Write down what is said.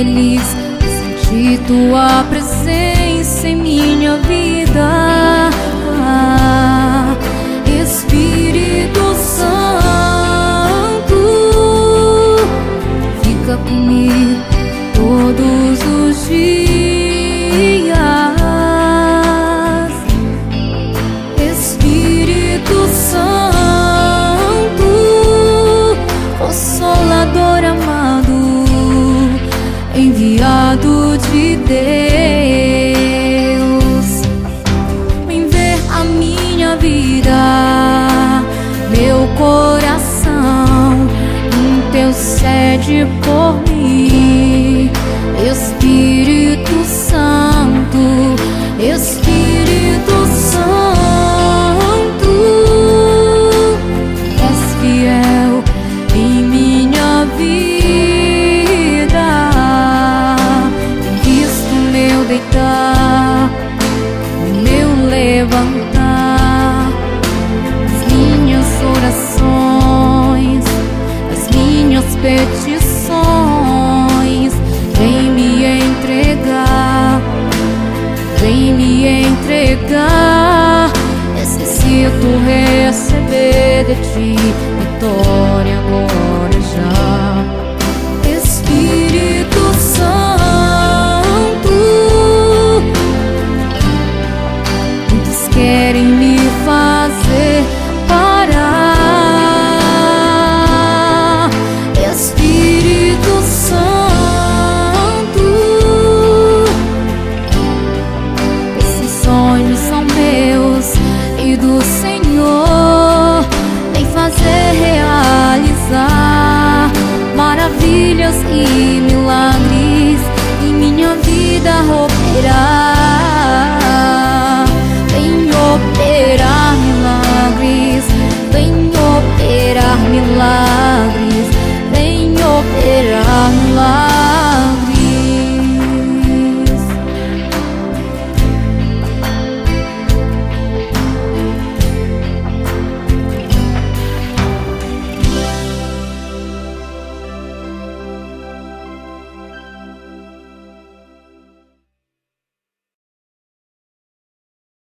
feliz de sentir tua presença em minha vida. Espírito Santo, fica comigo todos os dias. Espírito Santo, Consolador amado, enviado de Deus, vem ver a minha vida, meu coração, teu sede por mim. Espírito Santo, Espírito Santo, és fiel em minha vida. Visto meu deitar, meu levantar, as minhas orações, as minhas petições, vem me entregar, vem me entregar. Necessito receber de ti vitória agora já. Espírito Santo, muitos querem me fazer parar. Espírito Santo, esses sonhos são meus e do Senhor, vem fazer realizar maravilhas e milagres